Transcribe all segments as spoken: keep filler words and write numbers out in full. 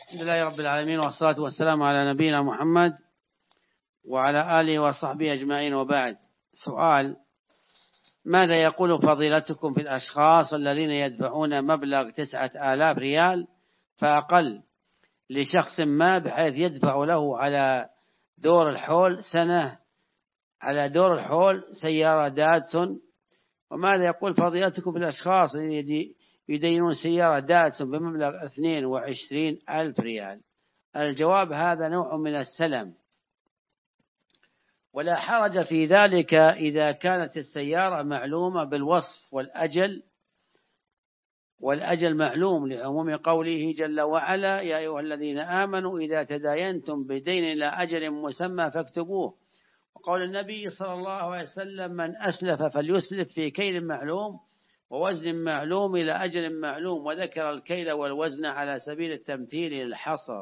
الحمد لله رب العالمين، والصلاة والسلام على نبينا محمد وعلى آله وصحبه أجمعين، وبعد. سؤال: ماذا يقول فضيلتكم في الأشخاص الذين يدفعون مبلغ تسعة آلاف ريال فأقل لشخص ما، بحيث يدفع له على دور الحول سنة على دور الحول سيارة داتسون؟ وماذا يقول فضيلتكم في الأشخاص الذين يدينون سيارة داتسون بمبلغ اثنين وعشرين ألف ريال؟ الجواب: هذا نوع من السلم، ولا حرج في ذلك إذا كانت السيارة معلومة بالوصف والأجل والأجل معلوم، لعموم قوله جل وعلا: يا أيها الذين آمنوا إذا تداينتم بدين إلى أجل مسمى فاكتبوه. وقول النبي صلى الله عليه وسلم: من أسلف فليسلف في كيل معلوم ووزن معلوم إلى أجل معلوم، وذكر الكيل والوزن على سبيل التمثيل للحصر.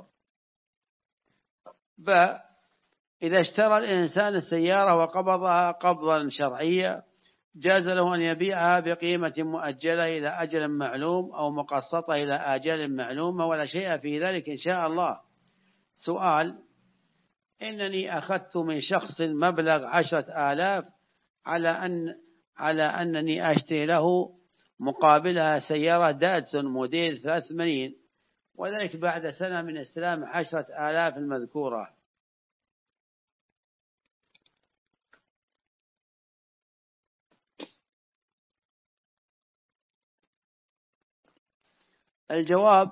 ب إذا اشترى الإنسان السيارة وقبضها قبضا شرعيا، جاز له أن يبيعها بقيمة مؤجلة إلى أجل معلوم أو مقسطة إلى آجال معلومة، ولا شيء في ذلك إن شاء الله. سؤال: إنني أخذت من شخص مبلغ عشرة آلاف على أن على أنني أشتري له مقابلها سيارة داتسون موديل ثلاثة وثمانين، وذلك بعد سنة من استلام عشرة آلاف المذكورة. الجواب: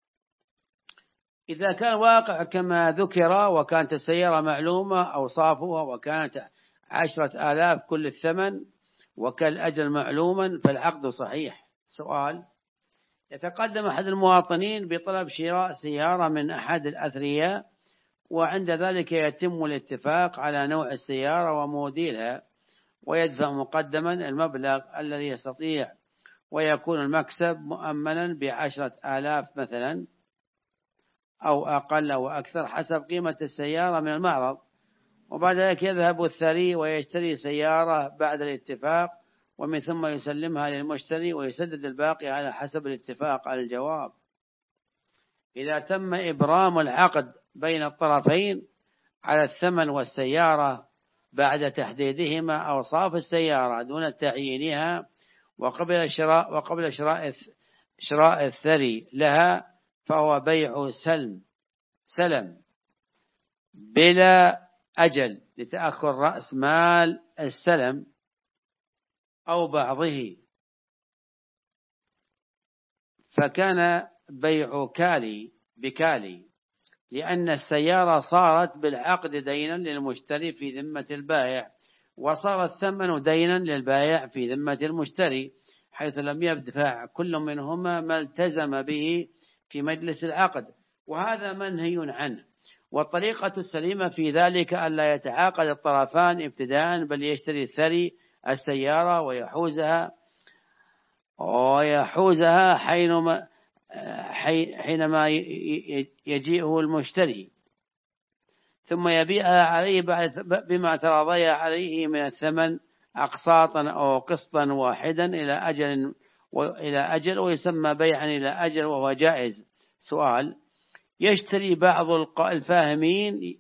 إذا كان واقع كما ذكر وكانت السيارة معلومة أوصافها وكانت عشرة آلاف كل الثمن وكان الأجل معلوما فالعقد صحيح. سؤال: يتقدم أحد المواطنين بطلب شراء سيارة من أحد الأثرياء، وعند ذلك يتم الاتفاق على نوع السيارة وموديلها، ويدفع مقدما المبلغ الذي يستطيع، ويكون المكسب مؤمنا بعشرة آلاف مثلا أو أقل أو أكثر حسب قيمة السيارة من المعرض، وبعد ذلك يذهب الثري ويشتري سيارة بعد الاتفاق، ومن ثم يسلمها للمشتري ويسدد الباقي على حسب الاتفاق. الجواب: إذا تم إبرام العقد بين الطرفين على الثمن والسيارة بعد تحديدهما أوصاف السيارة دون تعيينها، وقبل شراء وقبل شراء شراء الثري لها، فهو بيع سلم سلم بلا أجل لتأخر رأس مال السلم أو بعضه، فكان بيع كالي بكالي، لأن السيارة صارت بالعقد دينا للمشتري في ذمة البائع، وصار الثمن دينا للبائع في ذمة المشتري، حيث لم يدفع كل منهما ما التزم به في مجلس العقد، وهذا منهي عنه. والطريقة السليمة في ذلك ألا يتعاقد الطرفان ابتداء، بل يشتري الثري السيارة ويحوزها ويحوزها حينما حينما يجيئه المشتري، ثم يبيعها عليه بما تراضي عليه من الثمن أقساطا أو قسطا واحدا إلى أجل إلى أجل ويسمى بيعا إلى أجل، وهو جائز. سؤال: يشتري بعض الفاهمين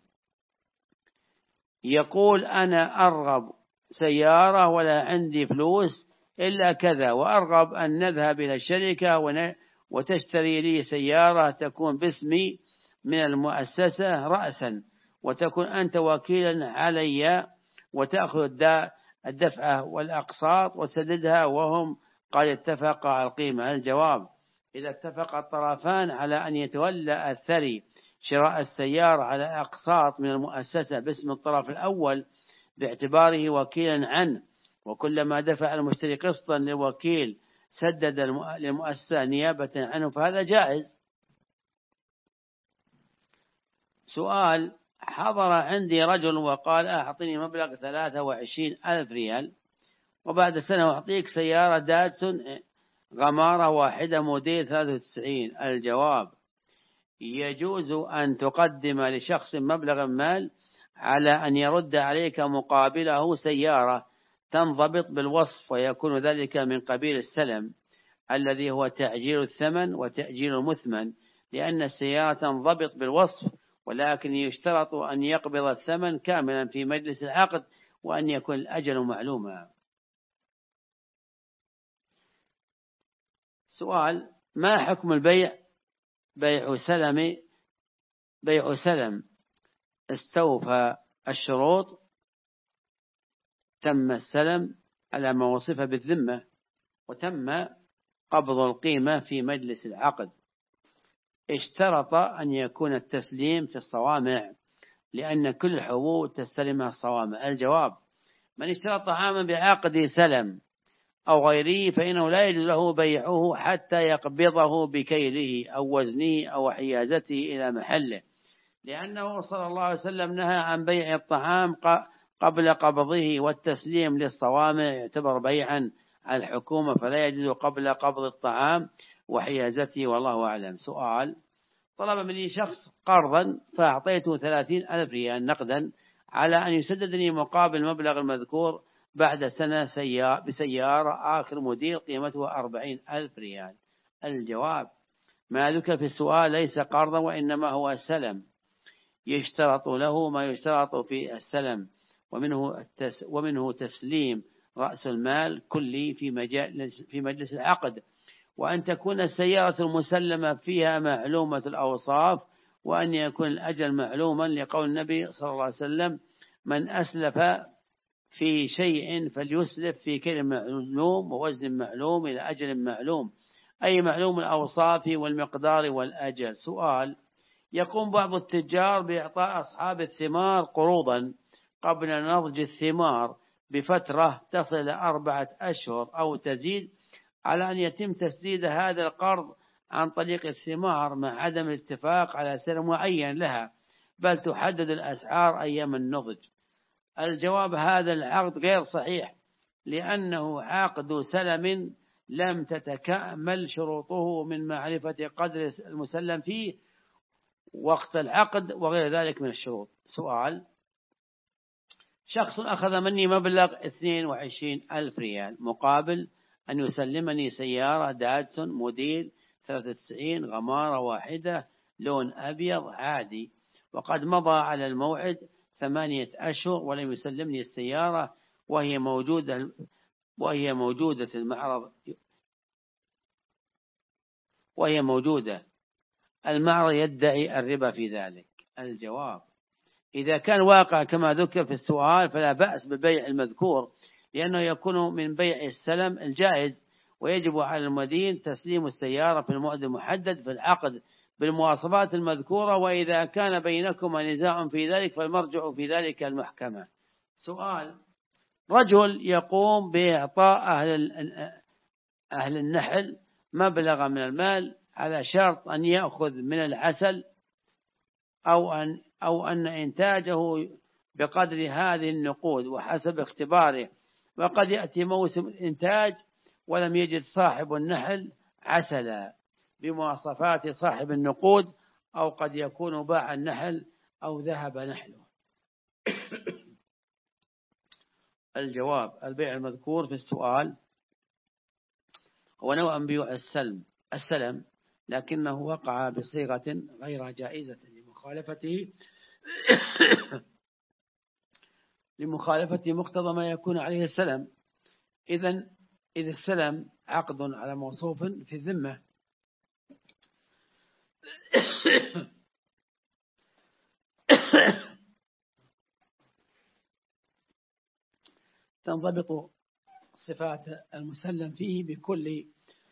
يقول: أنا أرغب سيارة ولا عندي فلوس إلا كذا، وأرغب أن نذهب إلى الشركة وتشتري لي سيارة تكون باسمي من المؤسسة رأسا، وتكون أنت وكيلا علي، وتأخذ الدفعة والأقساط وتسددها وهم قد اتفقوا على القيمة. الجواب: إذا اتفق الطرفان على أن يتولى الثري شراء السيارة على أقساط من المؤسسة باسم الطرف الأول باعتباره وكيلا عنه، وكلما دفع المشتري قسطا للوكيل سدد للمؤسسة نيابة عنه، فهذا جائز. سؤال: حضر عندي رجل وقال: أعطني مبلغ ثلاثة وعشرين ألف ريال، وبعد سنة أعطيك سيارة داتسون غمارة واحدة موديل ثلاثة وتسعين. الجواب: يجوز أن تقدم لشخص مبلغ مال على أن يرد عليك مقابله سيارة تنضبط بالوصف، ويكون ذلك من قبيل السلم الذي هو تعجيل الثمن وتأجيل المثمن، لأن السيارة تنضبط بالوصف، ولكن يشترط أن يقبض الثمن كاملا في مجلس العقد، وأن يكون الأجل معلوما. سؤال: ما حكم البيع بيع سلم بيع سلم استوفى الشروط، تم السلم على ما وصف بالذمة، وتم قبض القيمة في مجلس العقد، اشترط أن يكون التسليم في الصوامع لأن كل الحبوب تستلمها الصوامع؟ الجواب: من اشترى طعاما بعقد سلم أو غيره فإنه لا يجوز له بيعه حتى يقبضه بكيله أو وزنه أو حيازته إلى محله، لأنه صلى الله عليه وسلم نهى عن بيع الطعام قبل قبضه، والتسليم للصوامع يعتبر بيعا على الحكومة، فلا يجوز قبل قبض الطعام وحيازته، والله أعلم. سؤال: طلب مني شخص قرضا فأعطيته ثلاثين ألف ريال نقدا على أن يسددني مقابل المبلغ المذكور بعد سنة بسيارة آخر موديل قيمتها أربعين ألف ريال. الجواب: ما ذكر في السؤال ليس قرضا، وإنما هو سلم يشترط له ما يشترط في السلم، ومنه, التس ومنه تسليم رأس المال كلي في, مجلس في مجلس العقد، وأن تكون السيارة المسلمة فيها معلومة الأوصاف، وأن يكون الأجل معلوما، لقول النبي صلى الله عليه وسلم: من أسلف في شيء فليسلف في كيل معلوم ووزن معلوم إلى أجل معلوم، أي معلوم الأوصاف والمقدار والأجل. سؤال: يقوم بعض التجار بإعطاء أصحاب الثمار قروضا قبل نضج الثمار بفترة تصل إلى أربعة أشهر أو تزيد، على أن يتم تسديد هذا القرض عن طريق الثمار مع عدم الاتفاق على سعر معين لها، بل تحدد الأسعار أيام النضج. الجواب: هذا العقد غير صحيح، لأنه عقد سلم لم تتكمل شروطه من معرفة قدر المسلم فيه وقت العقد وغير ذلك من الشروط. سؤال: شخص أخذ مني مبلغ اثنين وعشرين ألف ريال مقابل أن يسلمني سيارة داتسون موديل ثلاثة وتسعين غمارة واحدة لون أبيض عادي، وقد مضى على الموعد ثمانية أشهر ولم يسلمني السيارة، وهي موجودة وهي موجودة المعرض وهي موجودة المعرض يدعي الربا في ذلك. الجواب: إذا كان واقع كما ذكر في السؤال فلا بأس بالبيع المذكور، لأنه يكون من بيع السلم الجائز، ويجب على المدين تسليم السيارة في الموعد المحدد في العقد بالمواصفات المذكورة، وإذا كان بينكما نزاع في ذلك فالمرجع في ذلك المحكمة. سؤال: رجل يقوم بإعطاء أهل أهل النحل مبلغ من المال على شرط أن يأخذ من العسل أو أن أو أن إنتاجه بقدر هذه النقود وحسب اختباره، وقد يأتي موسم الإنتاج ولم يجد صاحب النحل عسلا بمواصفات صاحب النقود، أو قد يكون باع النحل أو ذهب نحله. الجواب: البيع المذكور في السؤال هو نوع من بيوع السلم السلم لكنه وقع بصيغة غير جائزة لمخالفته لمخالفة مقتضى ما يكون عليه السلم. إذن إذا السلم عقد على موصوف في الذمة تنضبط صفات المسلم فيه بكل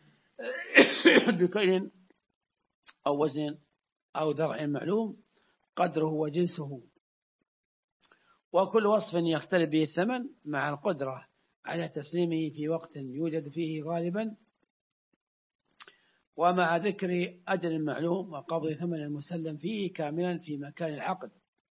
بكل أو وزن أو ذرع معلوم قدره وجنسه، وكل وصف يختلف به الثمن مع القدرة على تسليمه في وقت يوجد فيه غالبا، ومع ذكر أجل معلوم وقبض ثمن المسلم فيه كاملا في مكان العقد.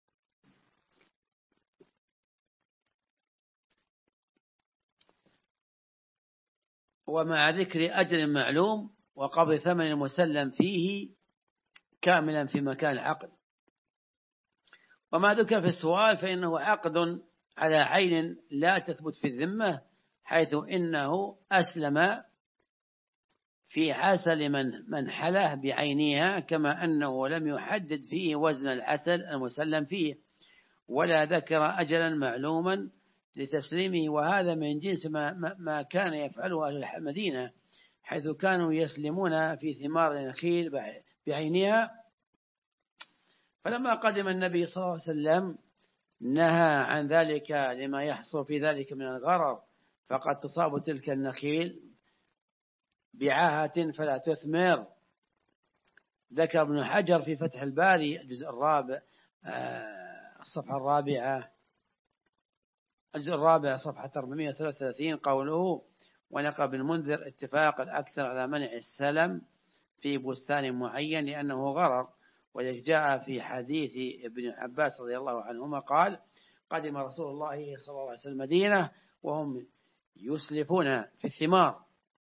ومع ذكر أجل معلوم وقبض ثمن المسلم فيه كاملا في مكان العقد. وما ذكر في السؤال فإنه عقد على عين لا تثبت في الذمة، حيث إنه أسلم في عسل من من حله بعينها، كما أنه لم يحدد فيه وزن العسل المسلم فيه، ولا ذكر أجلا معلوما لتسليمه. وهذا من جنس ما, ما كان يفعله أهل المدينة، حيث كانوا يسلمون في ثمار النخيل بعينها. فلما قدم النبي صلى الله عليه وسلم نهى عن ذلك لما يحصل في ذلك من الغرر، فقد تصاب تلك النخيل بعاهة فلا تثمر. ذكر ابن حجر في فتح الباري الجزء الرابع الصفحة الرابعة الجزء الرابع صفحة أربعمائة وثلاثة وثلاثين قوله: ونقى بالمنذر اتفاق الأكثر على منع السلم في بستان معين لأنه غرر. وجاء في حديث ابن عباس رضي الله عنهما قال: قدم رسول الله صلى الله عليه وسلم المدينة وهم يسلفون في الثمار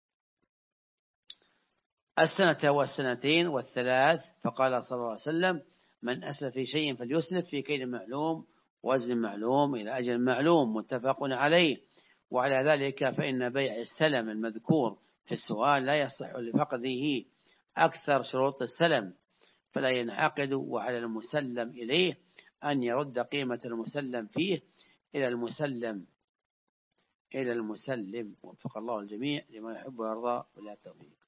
السنة والسنتين والثلاث، فقال صلى الله عليه وسلم: من أسلف في شيء فليسلف في كيل معلوم وزن معلوم إلى أجل معلوم، متفق عليه. وعلى ذلك فإن بيع السلم المذكور في السؤال لا يصح لفقده أكثر شروط السلم، فلا ينعقد. وعلى المسلم إليه أن يرد قيمة المسلم فيه إلى المسلم إلى المسلم. وفق الله الجميع لما يحب ويرضى، ولا توفيق.